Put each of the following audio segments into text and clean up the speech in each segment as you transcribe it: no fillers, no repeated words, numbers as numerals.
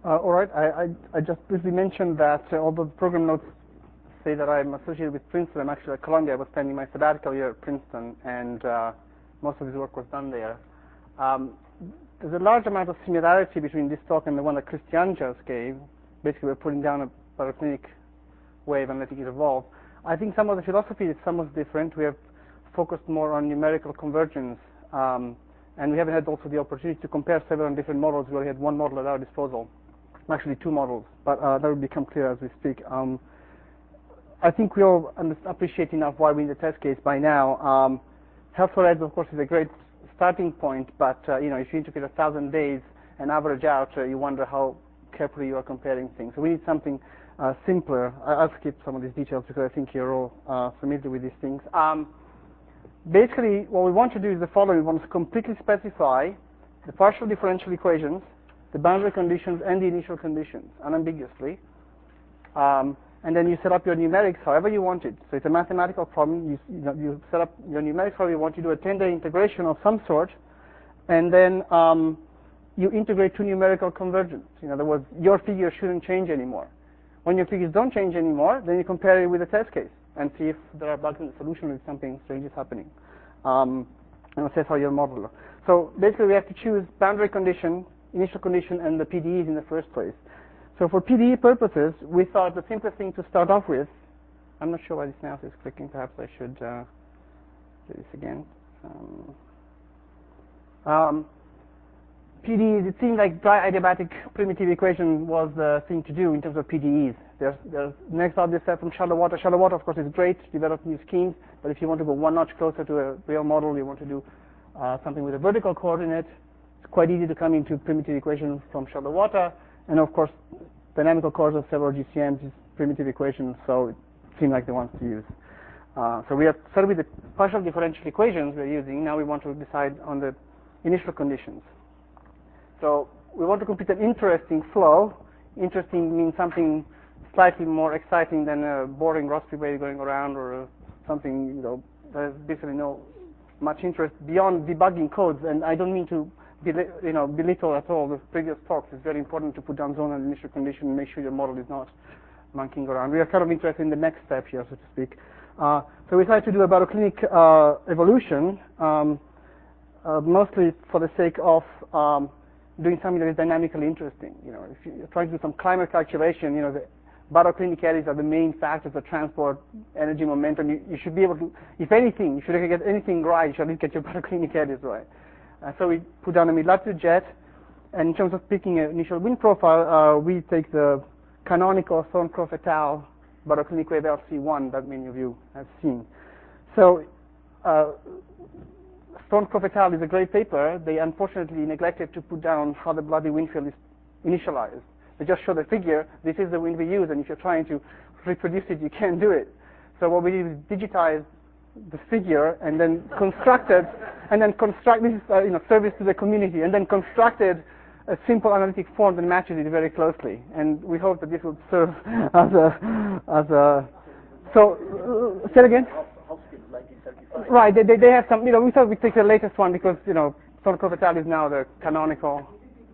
All right. I just briefly mentioned that although the program notes say that I'm associated with Princeton, I'm actually at Columbia. I was spending my sabbatical year at Princeton, and most of his work was done there. There's a large amount of similarity between this talk and the one that Christian just gave. Basically, we're putting down a baroclinic wave and letting it evolve. I think some of the philosophy is somewhat different. We have focused more on numerical convergence, and we haven't had also the opportunity to compare several different models. We only had one model at our disposal, actually two models, but that will become clear as we speak. I think we all appreciate enough why we need a test case by now. Health for Eds, of course, is a great starting point, but if you integrate 1,000 days and average out, you wonder how carefully you are comparing things. So we need something simpler. I'll skip some of these details because I think you're all familiar with these things. Basically, what we want to do is the following. We want to completely specify the partial differential equations, the boundary conditions, and the initial conditions unambiguously. And then you set up your numerics however you want it. So it's a mathematical problem. You set up your numerics however you want. You do a 10-day integration of some sort, and then you integrate to numerical convergence. In other words, your figure shouldn't change anymore. When your figures don't change anymore, then you compare it with a test case and see if there are bugs in the solution or if something strange is happening. And assess how your model. So basically, we have to choose boundary condition, initial condition, and the PDEs in the first place. So for PDE purposes, we thought the simplest thing to start off with, I'm not sure why this mouse is clicking, perhaps I should do this again. PDEs, it seemed like dry adiabatic primitive equation was the thing to do in terms of PDEs. There's next obvious step from shallow water. Shallow water, of course, is great to develop new schemes, but if you want to go one notch closer to a real model, you want to do something with a vertical coordinate, it's quite easy to come into primitive equations from shallow water. And of course, dynamical cores of several GCMs is primitive equations, so it seemed like the ones to use. So we have started with the partial differential equations we're using. Now we want to decide on the initial conditions. So we want to complete an interesting flow. Interesting means something slightly more exciting than a boring Rossby wave going around, or something there's basically no much interest beyond debugging codes. And I don't mean to belittle at all the previous talks. It's very important to put down zone and initial condition and make sure your model is not monkeying around. We are kind of interested in the next step here, so to speak. So we tried to do a baroclinic evolution, mostly for the sake of doing something that is dynamically interesting. If you're trying to do some climate calculation, the baroclinic eddies are the main factors that transport energy momentum. You should be able to, if anything, you should get anything right, you should at least get your baroclinic eddies right. So we put down a mid-latitude jet, and in terms of picking an initial wind profile, we take the canonical Thorncroft et al. Baroclinic wave LC1 that many of you have seen. So Thorncroft et al. Is a great paper. They unfortunately neglected to put down how the bloody wind field is initialized. They just show the figure. This is the wind we use, and if you're trying to reproduce it, you can't do it. So what we did is digitize the figure and then constructed, this is service to the community, and then constructed a simple analytic form that matches it very closely. And we hope that this will serve as a so say it again. Right, they have some, we thought we'd take the latest one because, Thorncroft et al. Is now the canonical.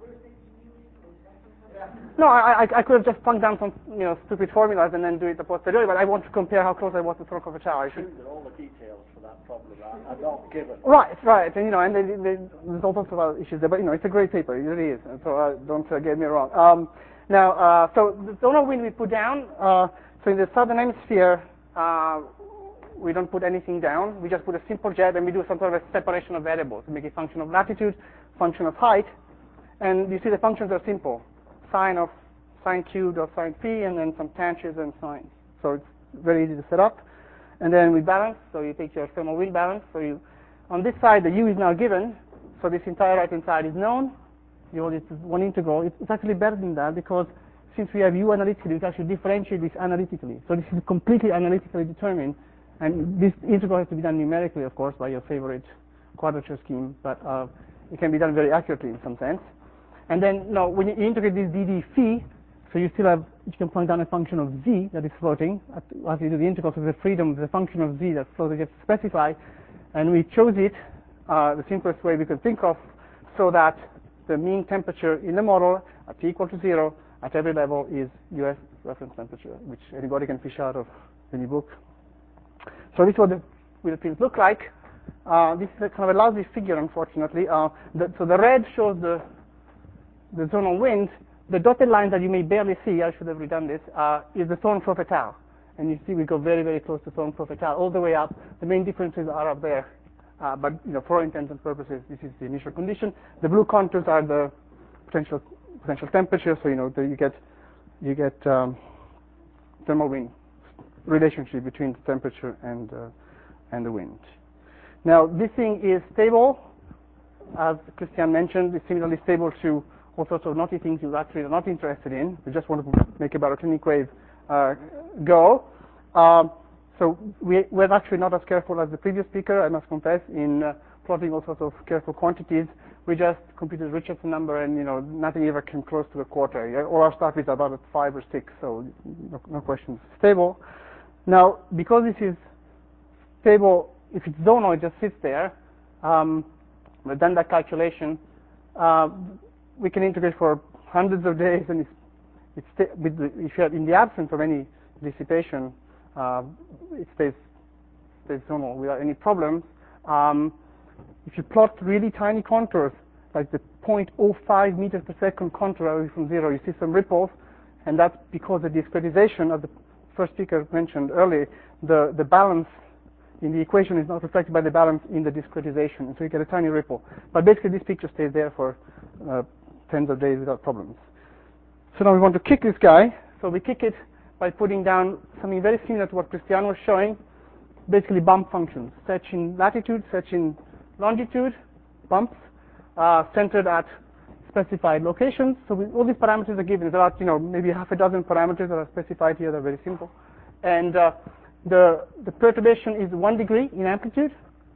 No, I could have just plunked down some, stupid formulas and then do it a posteriori, but I want to compare how close I was to Thorncroft et al. I should. All the details for that problem are not given. Right, and there's all sorts of other issues there, but it's a great paper, it really is. And so don't get me wrong. Now, so the zonal wind we put down. So in the southern hemisphere, we don't put anything down. We just put a simple jet, and we do some sort of a separation of variables. We make a function of latitude, function of height, and you see the functions are simple. Sine cubed of sine phi, and then some tangents and sines. So it's very easy to set up. And then we balance, so you take your thermal wind balance. So on this side, the u is now given, so this entire right-hand side is known. This is one integral. It's actually better than that, because since we have u analytically, we can actually differentiate this analytically. So this is completely analytically determined, and this integral has to be done numerically, of course, by your favorite quadrature scheme, but it can be done very accurately in some sense. And then, when you integrate this dd phi, so you can point down a function of z that is floating as you do the integral, so the freedom, the function of z that's floating gets specified, and we chose it the simplest way we could think of, so that the mean temperature in the model at t equal to 0 at every level is US reference temperature, which anybody can fish out of any book. So this is what the wheel fields look like. This is a kind of a lousy figure, unfortunately. So the red shows the zonal wind. The dotted line that you may barely see, I should have redone this, is the Thorne-Prof et al. And you see we go very, very close to Thorne-Prof et al. All the way up. The main differences are up there. But for all intents and purposes, this is the initial condition. The blue contours are the potential temperature. So you get thermal wind relationship between the temperature and the wind. Now this thing is stable, as Christian mentioned. It's similarly stable to all sorts of naughty things you actually are not interested in. We just want to make a baroclinic wave go. So we're actually not as careful as the previous speaker, I must confess, in plotting all sorts of careful quantities. We just computed Richardson number, and nothing ever came close to a quarter. All our stuff is about at 5 or 6, so no questions. Stable. Now, because this is stable, if it's zonal, it just sits there. We've done that calculation. We can integrate for hundreds of days, and if you're in the absence of any dissipation, it stays zonal without any problems. If you plot really tiny contours, like the 0.05 meters per second contour away from 0, you see some ripples, and that's because the discretization, as the first speaker mentioned earlier, the balance in the equation is not reflected by the balance in the discretization, and so you get a tiny ripple. But basically, this picture stays there for tens of days without problems. So now we want to kick this guy. So we kick it by putting down something very similar to what Christian was showing, basically bump functions, such in latitude, such in longitude, bumps, centered at specified locations. So all these parameters are given. There are maybe half a dozen parameters that are specified here. They're very simple. And the perturbation is 1 degree in amplitude,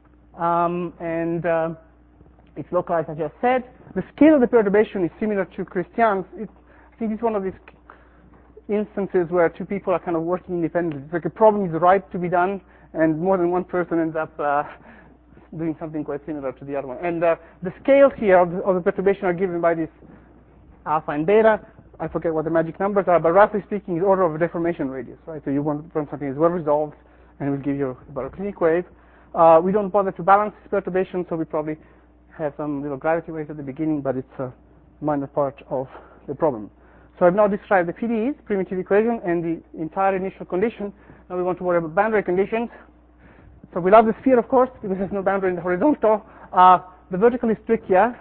and it's localized, as I just said. The scale of the perturbation is similar to Christian's. I think it's one of these instances where two people are kind of working independently. It's like a problem is right to be done, and more than one person ends up doing something quite similar to the other one. And the scales here of the perturbation are given by this alpha and beta. I forget what the magic numbers are, but roughly speaking, it's order of deformation radius, right? So you want something that's well resolved, and it will give you a baroclinic wave. We don't bother to balance this perturbation, so we probably have some little gravity waves at the beginning, but it's a minor part of the problem. So I've now described the PDEs, primitive equation, and the entire initial condition. Now we want to worry about boundary conditions. So we love the sphere, of course, because there's no boundary in the horizontal. The vertical is trickier.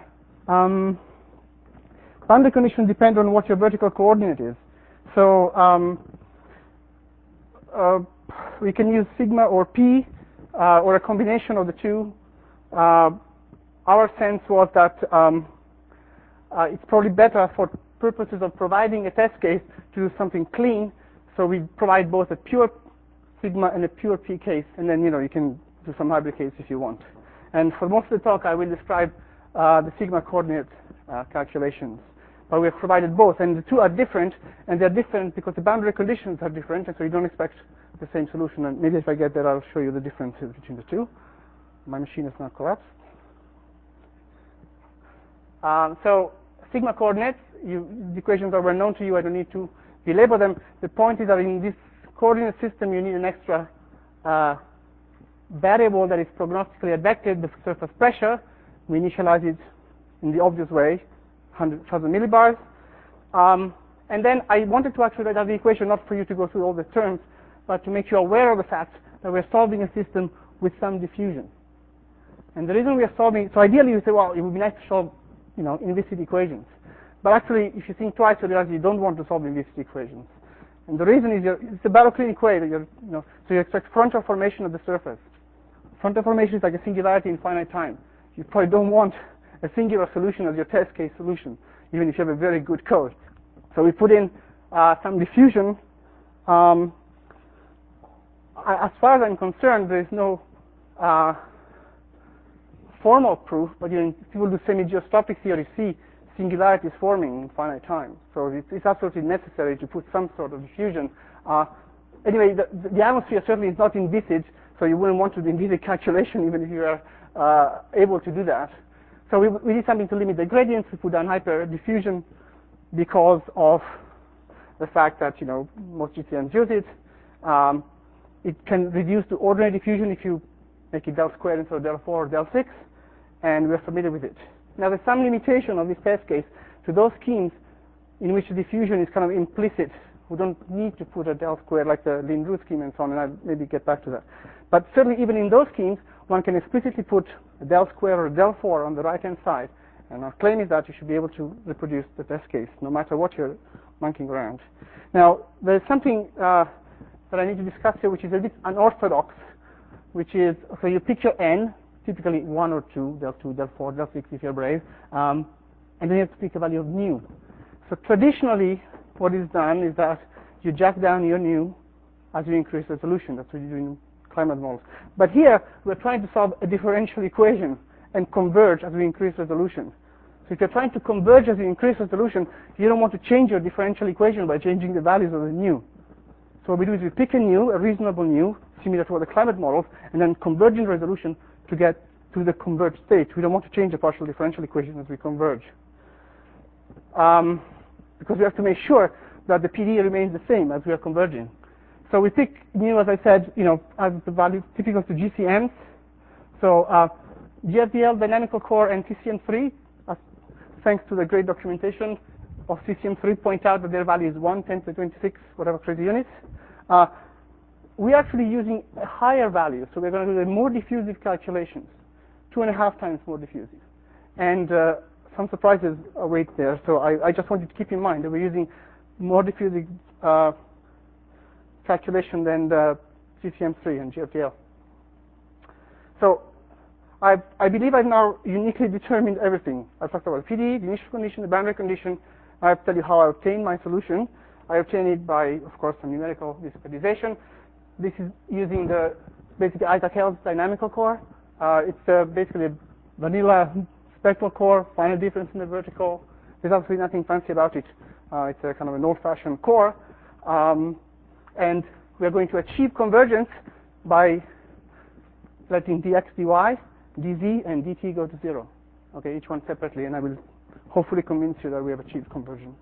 Boundary conditions depend on what your vertical coordinate is. So we can use sigma or p, or a combination of the two. Our sense was that it's probably better for purposes of providing a test case to do something clean. So we provide both a pure sigma and a pure p case, and then you can do some hybrid case if you want. And for most of the talk, I will describe the sigma coordinate calculations. But we have provided both, and the two are different, and they're different because the boundary conditions are different, and so you don't expect the same solution. And maybe if I get there, I'll show you the differences between the two. My machine is not collapsed. So sigma coordinates, the equations are well known to you. I don't need to belabor them. The point is that in this coordinate system, you need an extra variable that is prognostically advected, the surface pressure. We initialize it in the obvious way, 100,000 millibars. And then I wanted to actually write out the equation, not for you to go through all the terms, but to make you aware of the fact that we're solving a system with some diffusion. And the reason we are solving, so ideally you say, well, it would be nice to solve, inviscid equations. But actually, if you think twice, you realize you don't want to solve inviscid equations. And the reason is it's a baroclinic wave. So you expect frontal formation of the surface. Frontal formation is like a singularity in finite time. You probably don't want a singular solution as your test case solution, even if you have a very good code. So we put in some diffusion. As far as I'm concerned, there is no formal proof, but if people do semi-geostrophic theory, see singularities forming in finite time. So it's absolutely necessary to put some sort of diffusion. Anyway, the atmosphere certainly is not envisaged, so you wouldn't want to do envisage calculation even if you are able to do that. So we did something to limit the gradients. We put down hyperdiffusion because of the fact that, you know, most GCMs use it. It can reduce to ordinary diffusion if you make it del squared instead of del 4 or del 6, and we're familiar with it. Now, there's some limitation of this test case to those schemes in which the diffusion is kind of implicit. We don't need to put a del squared like the Lin-Ru scheme and so on, and I'll maybe get back to that. But certainly, even in those schemes, one can explicitly put a del squared or a del 4 on the right-hand side, and our claim is that you should be able to reproduce the test case no matter what you're monkeying around. Now, there's something that I need to discuss here, which is a bit unorthodox, which is, so you pick your n, typically 1 or 2, del 2, del 4, del 6 if you're brave, and then you have to pick a value of nu. So traditionally, what is done is that you jack down your nu as you increase resolution. That's what you do in climate models. But here, we're trying to solve a differential equation and converge as we increase resolution. So if you're trying to converge as you increase resolution, you don't want to change your differential equation by changing the values of the nu. So what we do is we pick a nu, a reasonable nu, similar to the climate models, and then converge in resolution to get to the converged state. We don't want to change the partial differential equation as we converge. Because we have to make sure that the PD remains the same as we are converging. So we pick nu, as I said, you know, as the value typical to GCMs. So GFDL, dynamical core, and CCM3, thanks to the great documentation of CCM3, point out that their value is 1, 10 to the 26, whatever crazy units. We're actually using a higher value, so we're going to do the more diffusive calculations, 2.5 times more diffusive. And some surprises await there, so I just wanted to keep in mind that we're using more diffusive calculation than the CCM3 and GFDL. So I believe I've now uniquely determined everything. I've talked about PD, the initial condition, the boundary condition. I have to tell you how I obtain my solution. I obtain it by, of course, some numerical discretization. This is using the basically Isaac Hell's dynamical core. It's basically a vanilla spectral core, final difference in the vertical. There's absolutely nothing fancy about it. It's a kind of an old-fashioned core. And we're going to achieve convergence by letting dx, dy, dz, and dt go to 0. Okay, each one separately, and I will hopefully convince you that we have achieved convergence.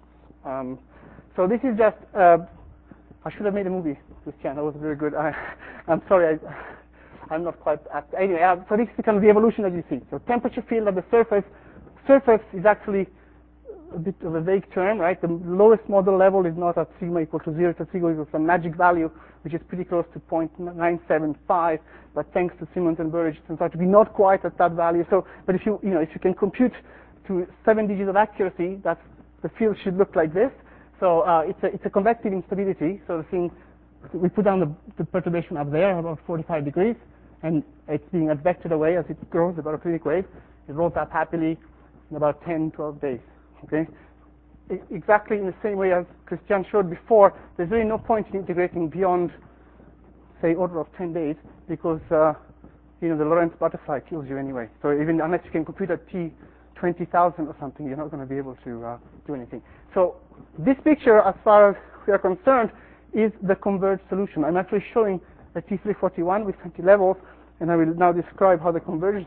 So this is just, I should have made a movie, Christian. That was very good. I'm sorry, I'm not quite apt. Anyway, so this is kind of the evolution that you see. So temperature field at the surface. Surface is actually a bit of a vague term, right? The lowest model level is not at sigma equal to 0, it's at sigma equal to some magic value, which is pretty close to 0.975. But thanks to Simmons and Burridge, it turns out to be not quite at that value. So, but if you can compute to 7 digits of accuracy, that's the field should look like this. So it's a convective instability. So the thing, we put down the perturbation up there about 45 degrees, and it's being advected away as it grows, the barophilic wave. It rolls up happily in about 10, 12 days. Okay, exactly in the same way as Christian showed before. There's really no point in integrating beyond, say, order of 10 days because the Lorentz butterfly kills you anyway. So even unless you can compute at t 20,000 or something, you're not going to be able to do anything. So this picture, as far as we are concerned, is the converged solution. I'm actually showing a T341 with 20 levels, and I will now describe how the convergence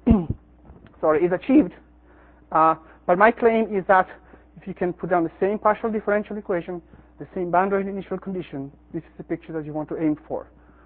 is achieved. But my claim is that if you can put down the same partial differential equation, the same boundary and initial condition, this is the picture that you want to aim for.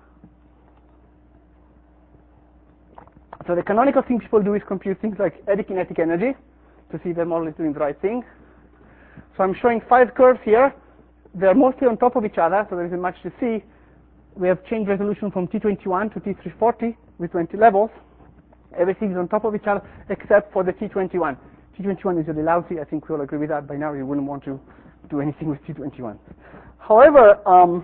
So the canonical thing people do is compute things like eddy kinetic energy to see if their model is doing the right thing. So I'm showing 5 curves here. They're mostly on top of each other, so there isn't much to see. We have changed resolution from T21 to T340 with 20 levels. Everything is on top of each other except for the T21. T21 is really lousy. I think we all agree with that. By now, you wouldn't want to do anything with T21. However,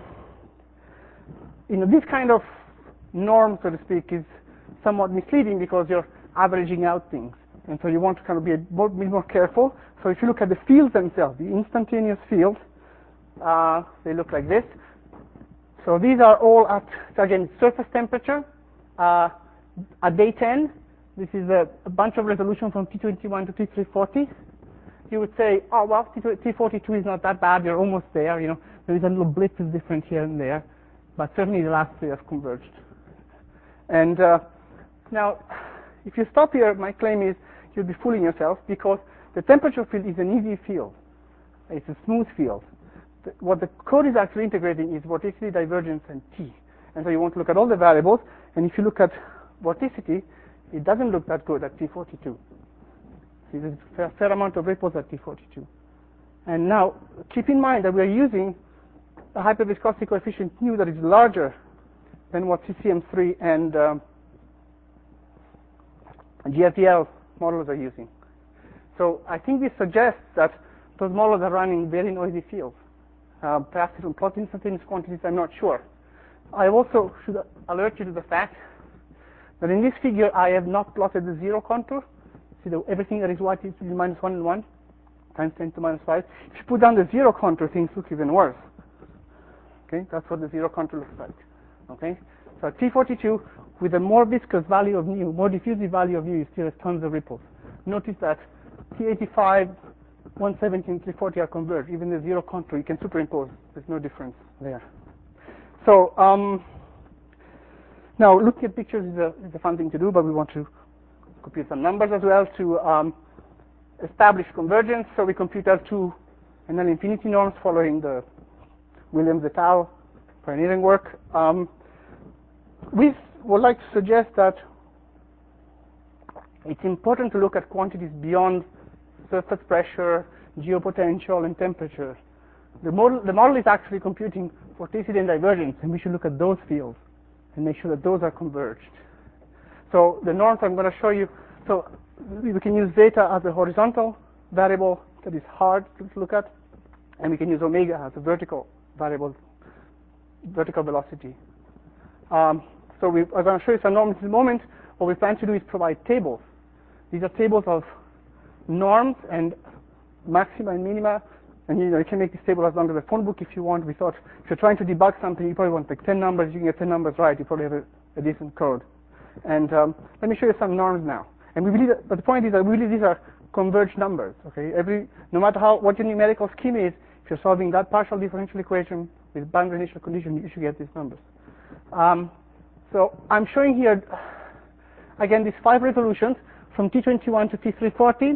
this kind of norm, so to speak, is somewhat misleading because you're averaging out things. And so you want to kind of be bit more careful. So if you look at the fields themselves, the instantaneous field, they look like this. So these are all at, again, surface temperature. At day 10, this is a bunch of resolution from T21 to T340. You would say, oh, well, T42 is not that bad. You're almost there. There is a little blip is different here and there. But certainly the last 3 have converged. And now, if you stop here, my claim is you'll be fooling yourself because the temperature field is an easy field. It's a smooth field. What the code is actually integrating is vorticity, divergence, and T. And so you want to look at all the variables, and if you look at vorticity, it doesn't look that good at T42. See, there's a fair amount of ripples at T42. And now, keep in mind that we are using a hyperviscosity coefficient nu that is larger than what CCM3 and GRTL models are using. So I think this suggests that those models are running very noisy fields. Perhaps it will plot instantaneous quantities, I'm not sure. I also should alert you to the fact that in this figure I have not plotted the zero contour. See, everything that is white is to the minus 1 and 1 times 10 to minus 5. If you put down the zero contour, things look even worse. Okay, that's what the zero contour looks like. Okay, so at T42, with a more viscous value of nu, more diffusive value of nu, you still have tons of ripples. Notice that T85, 170, and 340 are converged. Even the zero contour, you can superimpose. There's no difference there. So now looking at pictures is a fun thing to do, but we want to compute some numbers as well to establish convergence. So we compute L2 and L infinity norms following the Williams et al. Pioneering work. We would like to suggest that it's important to look at quantities beyond surface pressure, geopotential, and temperature. The model is actually computing vorticity and divergence, and we should look at those fields and make sure that those are converged. So the norms I'm going to show you, so we can use zeta as a horizontal variable that is hard to look at, and we can use omega as a vertical variable, vertical velocity. So we are going to show you some norms in a moment. What we plan to do is provide tables. These are tables of norms and maxima and minima, and you can make this table as long as a phone book if you want. We thought if you're trying to debug something, you probably want like 10 numbers. You can get 10 numbers right. You probably have a decent code. And let me show you some norms now. And we believe that, but the point is that we believe these are converged numbers. Okay, no matter what your numerical scheme is, if you're solving that partial differential equation with boundary initial condition, you should get these numbers. So I'm showing here again these 5 resolutions from T21 to T340.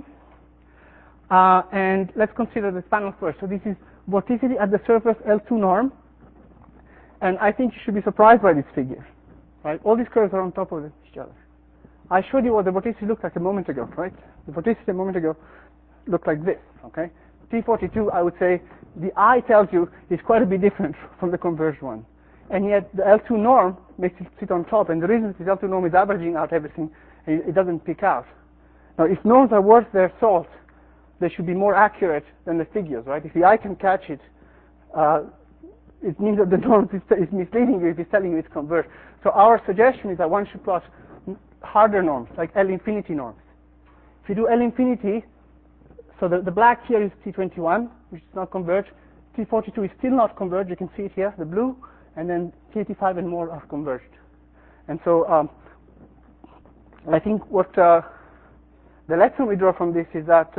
And let's consider this panel first. So this is vorticity at the surface L2 norm. And I think you should be surprised by this figure. Right? All these curves are on top of each other. I showed you what the vorticity looked like a moment ago, right? The vorticity a moment ago looked like this, okay? T42, I would say, the eye tells you is quite a bit different from the converged one. And yet the L2 norm makes it sit on top. And the reason this L2 norm is averaging out everything, it doesn't pick out. Now, if norms are worth their salt, they should be more accurate than the figures, right? If the eye can catch it, it means that the norm is misleading you if it's telling you it's converged. So our suggestion is that one should plot harder norms, like L infinity norms. If you do L infinity, so the black here is T21, which is not converged. T42 is still not converged. You can see it here, the blue, and then T85 and more are converged. And so I think what the lesson we draw from this is that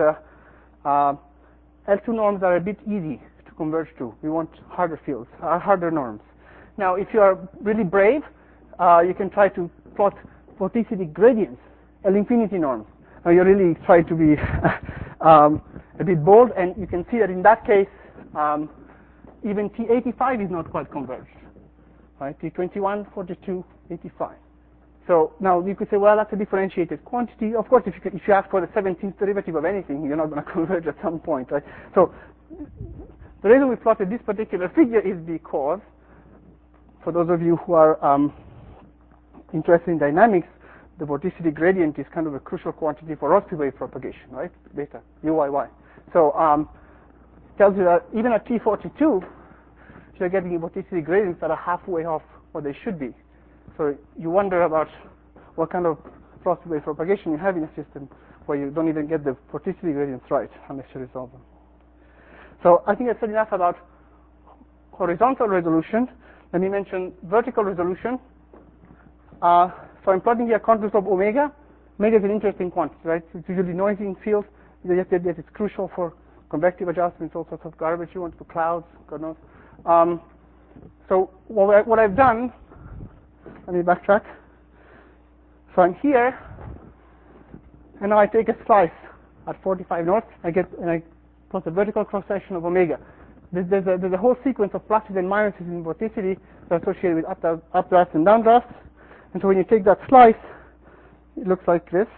L2 norms are a bit easy to converge to. We want harder fields, harder norms. Now, if you are really brave, you can try to plot vorticity gradients, L infinity norms. Now, you're really trying to be a bit bold, and you can see that in that case, even T85 is not quite converged. Right? T21, 42, 85. So now you could say, well, that's a differentiated quantity. Of course, if you ask for the 17th derivative of anything, you're not going to converge at some point, right? So the reason we plotted this particular figure is because, for those of you who are interested in dynamics, the vorticity gradient is kind of a crucial quantity for Rossby wave propagation, right? Beta, UYY. So it tells you that even at T42, you're getting vorticity gradients that are halfway off what they should be. So you wonder about what kind of Rossby wave propagation you have in a system where you don't even get the vorticity gradients right unless you resolve them. So I think I've said enough about horizontal resolution. Let me mention vertical resolution. So I'm plotting here contours of omega. Omega is an interesting quantity, right? It's usually noisy in fields. Yet it's crucial for convective adjustments, all sorts of garbage you want to clouds, God knows. So what I've done, let me backtrack. So I'm here, and now I take a slice at 45 north, and I plot a vertical cross-section of omega. There's a whole sequence of pluses and minuses in vorticity that are associated with updrafts and downdrafts. And so when you take that slice, it looks like this.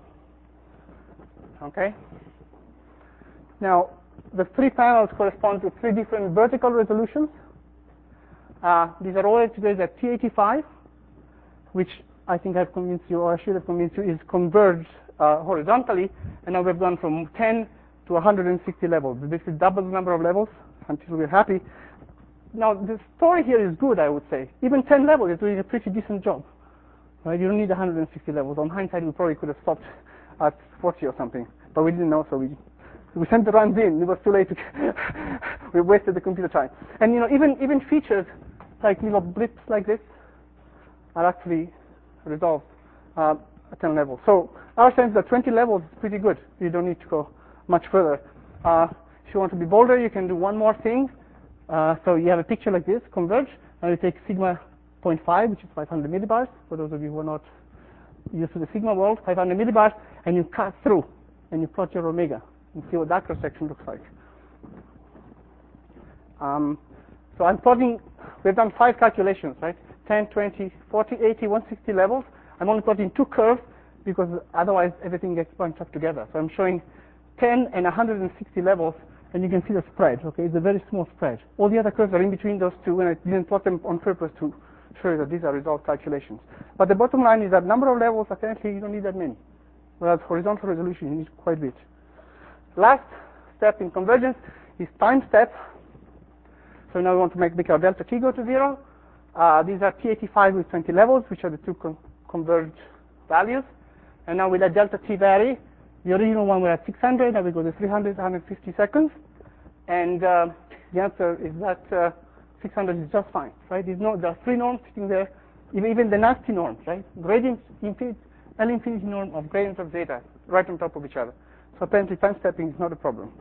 Okay. Now, the three panels correspond to three different vertical resolutions. These are all together at T85, which I think I've convinced you, or I should have convinced you, is converged horizontally. And now we've gone from 10 to 160 levels. This is double the number of levels until we're happy. Now, the story here is good, I would say. Even 10 levels is doing a pretty decent job. Right? You don't need 160 levels. On hindsight, we probably could have stopped at 40 or something, but we didn't know, so we sent the runs in. It was too late. We wasted the computer time. And even features like little blips like this are actually resolved at 10 levels. So our sense that 20 levels is pretty good. You don't need to go much further. If you want to be bolder, you can do one more thing. So you have a picture like this, converge. Now you take sigma 0.5, which is 500 millibars, for those of you who are not used to the sigma world, 500 millibars, and you cut through, and you plot your omega, and see what that cross-section looks like. So I'm plotting, we've done 5 calculations, right? 10, 20, 40, 80, 160 levels. I'm only plotting 2 curves, because otherwise everything gets bunched up together. So I'm showing 10 and 160 levels, and you can see the spread, okay? It's a very small spread. All the other curves are in between those two, and I didn't plot them on purpose to show you that these are resolved calculations. But the bottom line is that number of levels, apparently you don't need that many. Whereas horizontal resolution, you need quite a bit. Last step in convergence is time step. So now we want to make our delta t go to 0. These are T85 with 20 levels, which are the two converged values. And now we let delta t vary. The original one we're at 600, now we go to 300, 150 seconds. And the answer is that 600 is just fine, right? There are 3 norms sitting there, even the nasty norms, right? Gradient infinity, L infinity norm of gradient of zeta, right on top of each other. So apparently time stepping is not a problem.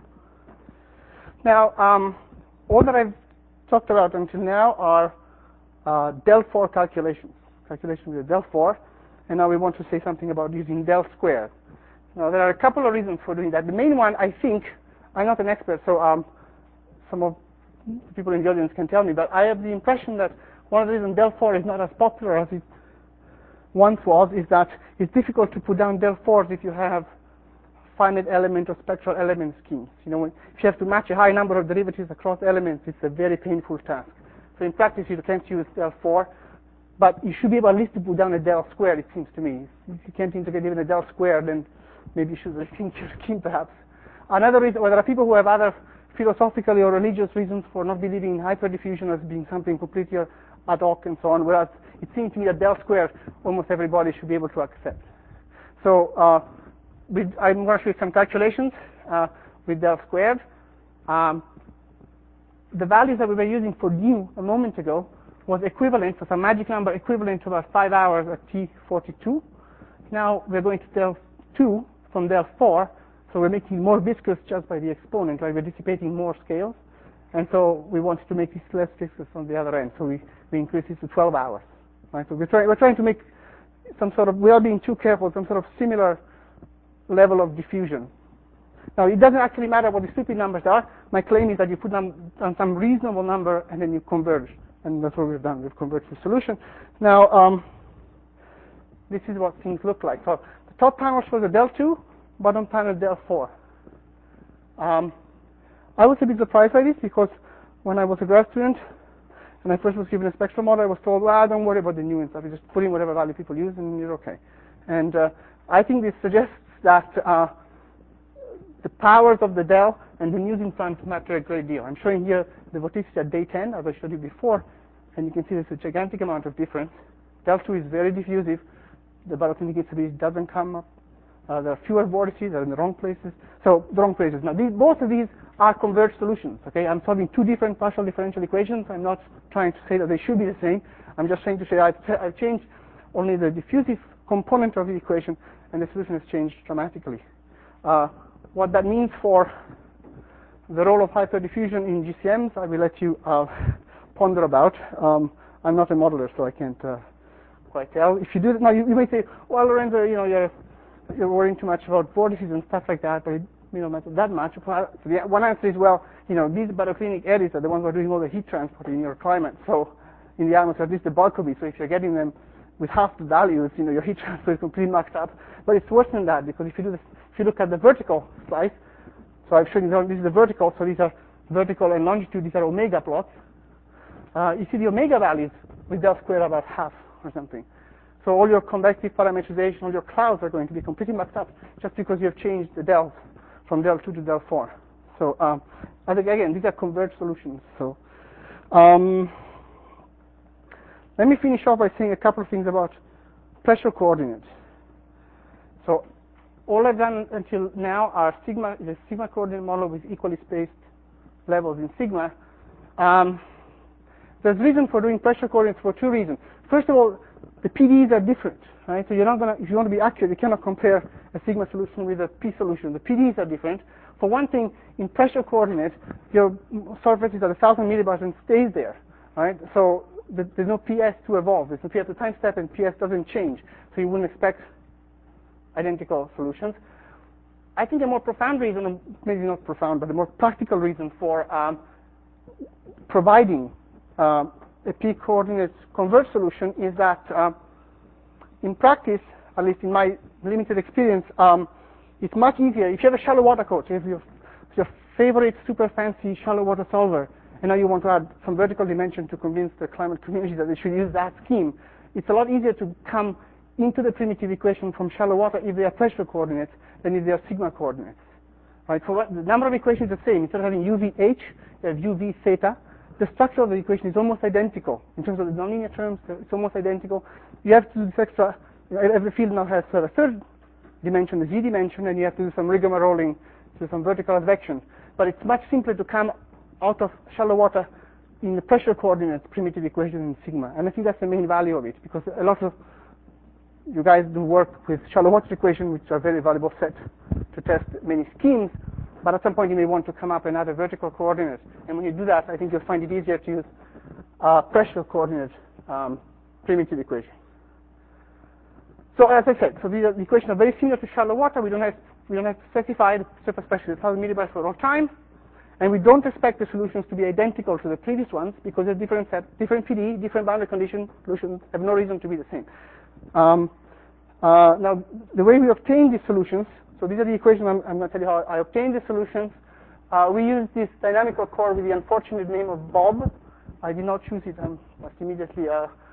Now, all that I've talked about until now are del 4 calculations with del 4. And now we want to say something about using del squared. Now, there are a couple of reasons for doing that. The main one, I think, I'm not an expert, so some of the people in the audience can tell me, but I have the impression that one of the reasons del 4 is not as popular as it once was is that it's difficult to put down del 4s if you have finite element or spectral element schemes. If you have to match a high number of derivatives across elements, it's a very painful task. So in practice, you can't use del 4, but you should be able at least to put down a del square, it seems to me. If you can't integrate even a del square, then maybe you should rethink your scheme, perhaps. Another reason, well, there are people who have other philosophically or religious reasons for not believing in hyperdiffusion as being something completely ad hoc and so on, whereas it seems to me that del square almost everybody should be able to accept. So I'm going to show you some calculations with del squared. The values that we were using for nu a moment ago was equivalent, so some magic number equivalent to about 5 hours at T42. Now we're going to del 2 from del 4, so we're making it more viscous just by the exponent, right? We're dissipating more scales. And so we wanted to make this less viscous on the other end, so we increase it to 12 hours. Right? So we're trying to make some sort of, without being too careful, some sort of similar level of diffusion. Now, it doesn't actually matter what the stupid numbers are. My claim is that you put them on some reasonable number and then you converge. And that's what we've done. We've converged the solution. Now, this is what things look like. So the top panel shows a del 2, bottom panel del 4. I was a bit surprised by this because when I was a grad student and I first was given a spectral model, I was told, well, don't worry about the nu and stuff. You just put in whatever value people use and you're okay. And I think this suggests that the powers of the del and the nus in front matter a great deal. I'm showing here the vorticity at day 10, as I showed you before, and you can see there's a gigantic amount of difference. Del 2 is very diffusive. The barometric stability doesn't come up. There are fewer vortices, they're in the wrong places. So, the wrong places. Now, both of these are converged solutions, okay? I'm solving 2 different partial differential equations. I'm not trying to say that they should be the same. I'm just trying to say I've changed only the diffusive component of the equation, and the solution has changed dramatically. What that means for the role of hyperdiffusion in GCMs, I will let you ponder about. I'm not a modeler, so I can't quite tell. If you do that, now you may say, well, Lorenzo, you're you're worrying too much about vortices and stuff like that, but it may not matter that much. So the one answer is, well, these baroclinic eddies are the ones who are doing all the heat transport in your climate. So in the atmosphere, at least the bulk of it. So if you're getting them with half the values, your heat transfer is completely maxed up. But it's worse than that, because if you look at the vertical slice, so I've shown you this is the vertical, so these are vertical and longitude, these are omega plots. You see the omega values with del square about half or something. So all your convective parametrization, all your clouds are going to be completely maxed up just because you have changed the del from del 2 to del 4. So I think, again, these are converged solutions. So let me finish off by saying a couple of things about pressure coordinates. So all I've done until now are the sigma coordinate model with equally spaced levels in sigma. There's reason for doing pressure coordinates for two reasons. First of all, the PDEs are different, right? So you're not going to, if you want to be accurate, you cannot compare a sigma solution with a P solution. The PDEs are different. For one thing, in pressure coordinates, your surface is at 1,000 millibars and stays there, right? So there's no PS to evolve. There's no PS to time step, and PS doesn't change. So you wouldn't expect identical solutions. I think a more profound reason, maybe not profound, but a more practical reason for providing a p-coordinate converged solution is that in practice, at least in my limited experience, it's much easier. If you have a shallow water course, you have your favorite super fancy shallow water solver, and now you want to add some vertical dimension to convince the climate community that they should use that scheme, it's a lot easier to come into the primitive equation from shallow water if they are pressure coordinates than if they are sigma coordinates. Right? So the number of equations is the same. Instead of having UVH, you have UV theta. The structure of the equation is almost identical. In terms of the nonlinear terms, it's almost identical. You have to do this extra, every field now has a third dimension, the Z dimension, and you have to do some rigmaroling, to some vertical advection. But it's much simpler to come out of shallow water in the pressure coordinates primitive equation in sigma. And I think that's the main value of it, because a lot of you guys do work with shallow water equation, which are very valuable set to test many schemes, but at some point you may want to come up and add a vertical coordinate. And when you do that, I think you'll find it easier to use pressure coordinate primitive equation. So as I said, so the equations are very similar to shallow water. We don't have to specify the surface pressure is 1,000 millibars for all time. And we don't expect the solutions to be identical to the previous ones because they're different sets, different PD, different boundary condition solutions have no reason to be the same. Now, the way we obtain these solutions, so these are the equations, I'm going to tell you how I obtained the solutions. We use this dynamical core with the unfortunate name of Bob. I did not choose it, I must immediately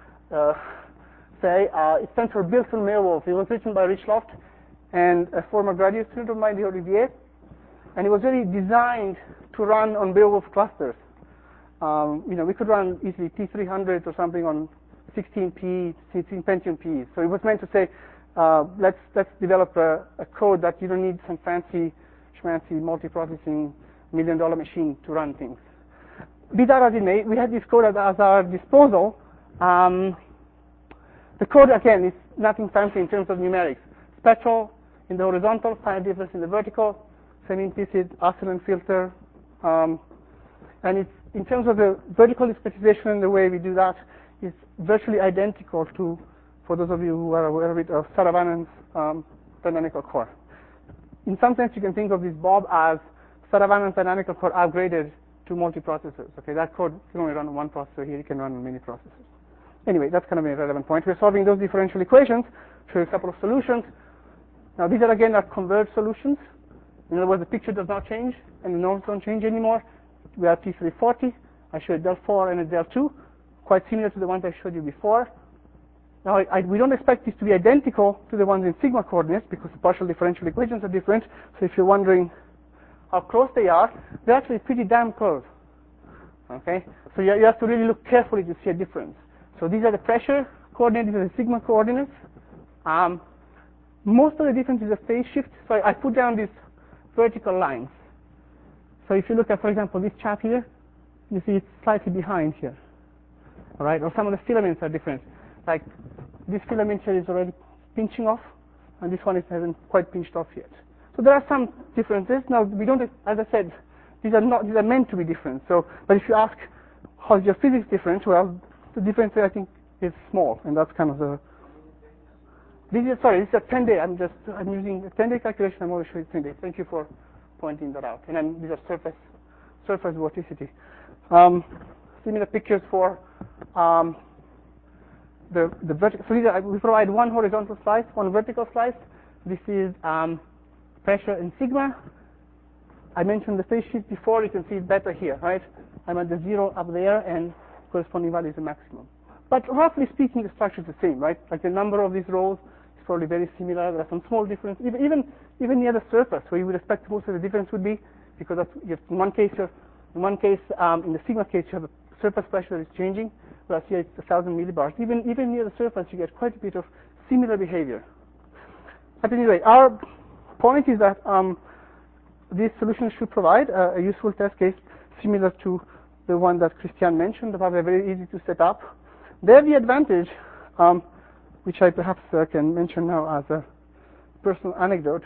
say. It stands for Bilson-Mayrolf. It was written by Rich Loft and a former graduate student of mine, Olivier. And it was really designed to run on Beowulf clusters. We could run easily T300 or something on 16 Pentium Ps. So it was meant to say, let's develop a code that you don't need some fancy, schmancy, multi-processing, $1 million machine to run things. Be that as it may, we had this code as our disposal. The code, again, is nothing fancy in terms of numerics. Spectral in the horizontal, finite difference in the vertical, semi-implicit Asselin filter, and it's in terms of the vertical discretization and the way we do that, it's virtually identical to, for those of you who are aware of it, of Saravanan's dynamical core. In some sense, you can think of this Bob as Saravanan's dynamical core upgraded to multiprocessors. Okay, that code can only run on one processor. Here, it can run on many processors. Anyway, that's kind of a relevant point. We're solving those differential equations. Show you a couple of solutions. Now, these are again are converged solutions. In other words, the picture does not change, and the norms don't change anymore. We have T340. I showed del 4 and a del 2, quite similar to the ones I showed you before. Now, we don't expect these to be identical to the ones in sigma coordinates because the partial differential equations are different. So if you're wondering how close they are, they're actually pretty damn close. Okay? So you have to really look carefully to see a difference. So these are the pressure coordinates, these are the sigma coordinates. Most of the difference is a phase shift. So I put down these vertical lines. So if you look at, for example, this chap here, you see it's slightly behind here. All right? Or some of the filaments are different. Like this filament here is already pinching off, and this one hasn't quite pinched off yet. So there are some differences. Now we don't, as I said, these are meant to be different. So, but if you ask how is your physics different, well, the difference I think is small, and that's kind of the This is, sorry, this is a 10-day. I'm using a 10-day calculation. I'm only showing 10 days. Thank you for pointing that out. And these are surface vorticity. Similar pictures for the vertical. So we provide one horizontal slice, one vertical slice. This is pressure in sigma. I mentioned the phase shift before. You can see it better here, right? I'm at the 0 up there, and corresponding value is the maximum. But roughly speaking, the structure is the same, right? Like the number of these rows is probably very similar. There are some small differences, even near the surface, where you would expect most of the difference would be, because in one case, in the sigma case, you have a surface pressure that is changing, whereas here it's 1,000 millibars. Even near the surface, you get quite a bit of similar behavior. But anyway, our point is that these solutions should provide a useful test case similar to the one that Christian mentioned. They're very easy to set up. They have the advantage, which I perhaps can mention now as a personal anecdote,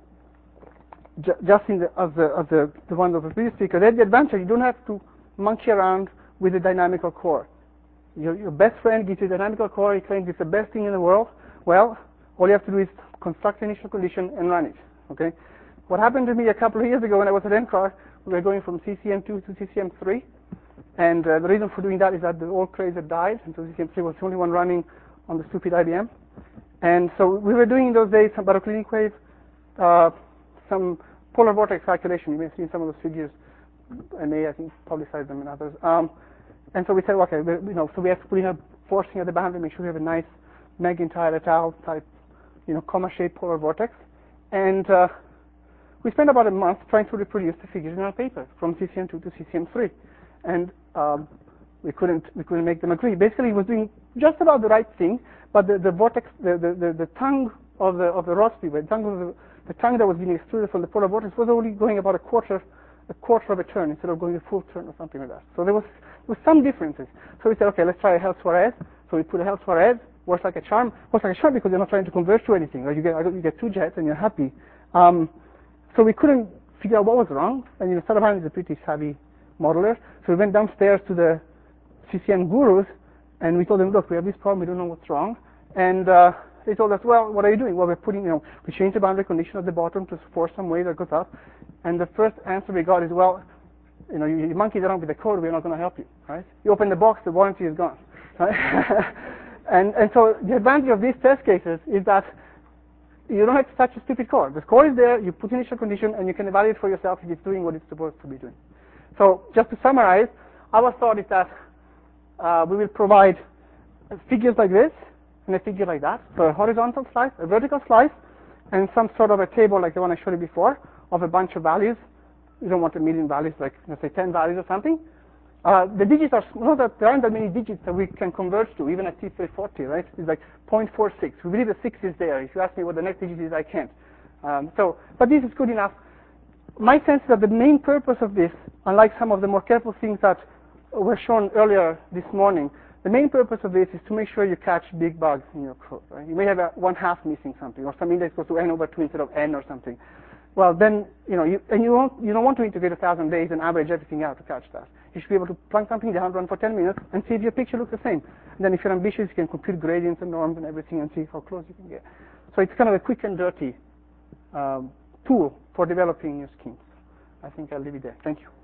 just as the one of the previous speaker. They have the advantage you don't have to monkey around with the dynamical core. Your best friend gives you a dynamical core. He claims it's the best thing in the world. Well, all you have to do is construct an initial condition and run it. Okay. What happened to me a couple of years ago when I was at NCAR, we were going from CCM2 to CCM3. And the reason for doing that is that the old craze had died, and so CCM3 was the only one running on the stupid IBM. And so we were doing in those days some baroclinic wave, some polar vortex calculation. You may have seen some of those figures. I think, publicize them and others. And so we said, okay, so we have to put in a forcing at the boundary, make sure we have a nice McIntyre et al. Type, comma-shaped polar vortex. And we spent about a month trying to reproduce the figures in our paper from CCM2 to CCM3. And we couldn't make them agree. Basically, it was doing just about the right thing, but the vortex, the tongue of the Rossby, the tongue that was being extruded from the polar vortex was only going about a quarter of a turn instead of going a full turn or something like that. So there was some differences. So we said, okay, let's try a Hell-Suarez. So we put a Hell-Suarez. Works like a charm. Works like a charm because you're not trying to converge to anything. Right? You get two jets and you're happy. So we couldn't figure out what was wrong. And Sadavan is a pretty savvy modeler. So we went downstairs to the CCM gurus and we told them, look, we have this problem. We don't know what's wrong. And they told us, well, what are you doing? Well, we're putting, we changed the boundary condition at the bottom to force some wave that goes up. And the first answer we got is, well, you monkeyed around with the code. We're not going to help you, right? You open the box, the warranty is gone, right? And so the advantage of these test cases is that you don't have to touch a stupid core. The core is there, you put initial condition, and you can evaluate for yourself if it's doing what it's supposed to be doing. So just to summarize, our thought is that we will provide figures like this and a figure like that. So a horizontal slice, a vertical slice, and some sort of a table like the one I showed you before of a bunch of values. You don't want a million values, like let's say 10 values or something. The digits are not that there aren't that many digits that we can converge to, even at T340, right? It's like 0.46. We believe the 6 is there. If you ask me what the next digit is, I can't. But this is good enough. My sense is that the main purpose of this, unlike some of the more careful things that were shown earlier this morning, the main purpose of this is to make sure you catch big bugs in your code. Right? You may have a 1/2 missing something, or some index goes to n/2 instead of n or something. Well, then you don't want to integrate 1,000 days and average everything out to catch that. You should be able to plunk something down, run for 10 minutes, and see if your picture looks the same. And then if you're ambitious, you can compute gradients and norms and everything and see how close you can get. So it's kind of a quick and dirty tool for developing your schemes. I think I'll leave it there. Thank you.